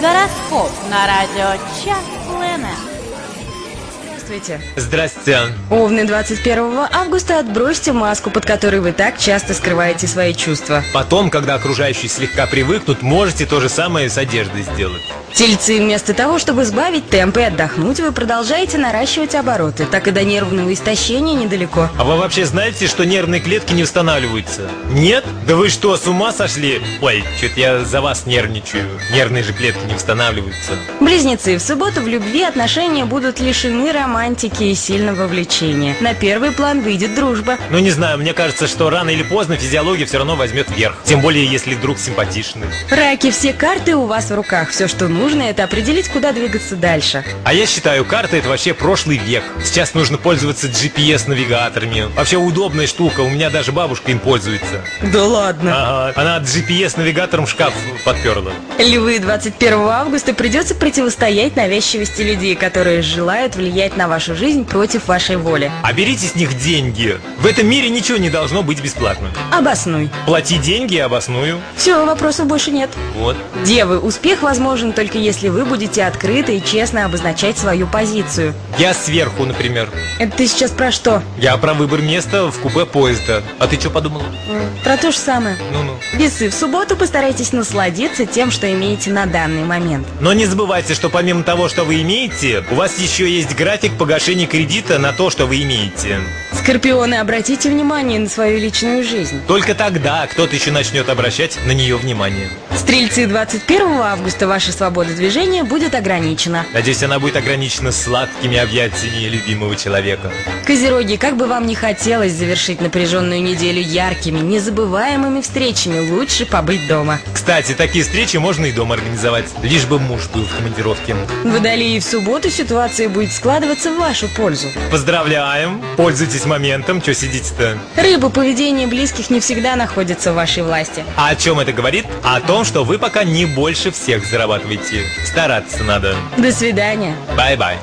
Гороскоп на радио Чаплина. Здравствуйте. Здрасте. Овны, 21 августа отбросьте маску, под которой вы так часто скрываете свои чувства. Потом, когда окружающие слегка привыкнут, можете то же самое с одеждой сделать. Тельцы, вместо того, чтобы сбавить темп и отдохнуть, вы продолжаете наращивать обороты. Так и до нервного истощения недалеко. А вы вообще знаете, что нервные клетки не восстанавливаются? Нет? Да вы что, с ума сошли? Ой, что-то я за вас нервничаю. Нервные же клетки не восстанавливаются. Близнецы, в субботу в любви отношения будут лишены романтики и сильного влечения. На первый план выйдет дружба. Ну не знаю, мне кажется, что рано или поздно физиология все равно возьмет верх. Тем более, если друг симпатичный. Раки, все карты у вас в руках. Все, что нужно, это определить, куда двигаться дальше. А я считаю, карта — это вообще прошлый век. Сейчас нужно пользоваться GPS-навигаторами. Вообще удобная штука, у меня даже бабушка им пользуется. Да ладно. Ага, она GPS-навигатором шкаф подперла. Львы, 21 августа придется противостоять навязчивости людей, которые желают влиять на вашу жизнь против вашей воли. А берите с них деньги. В этом мире ничего не должно быть бесплатным. Обоснуй. Плати деньги, обосную. Все, вопросов больше нет. Вот. Девы, успех возможен только если вы будете открыто и честно обозначать свою позицию. Я сверху, например. Это ты сейчас про что? Я про выбор места в купе поезда. А ты что подумала? Про то же самое. Ну-ну. Весы, в субботу постарайтесь насладиться тем, что имеете на данный момент. Но не забывайте, что помимо того, что вы имеете, у вас еще есть график погашения кредита на то, что вы имеете. Скорпионы, обратите внимание на свою личную жизнь. Только тогда кто-то еще начнет обращать на нее внимание. Стрельцы, 21 августа ваша свобода движения будет ограничена. Надеюсь, она будет ограничена сладкими объятиями любимого человека. Козероги, как бы вам ни хотелось завершить напряженную неделю яркими, незабываемыми встречами, лучше побыть дома. Кстати, такие встречи можно и дома организовать, лишь бы муж был в командировке. Водолеи, в субботу ситуация будет складываться в вашу пользу. Поздравляем! Пользуйтесь моментом, что сидите-то? Рыбы, поведение близких не всегда находится в вашей власти. А о чем это говорит? О том, что вы пока не больше всех зарабатываете. Стараться надо. До свидания. Бай-бай.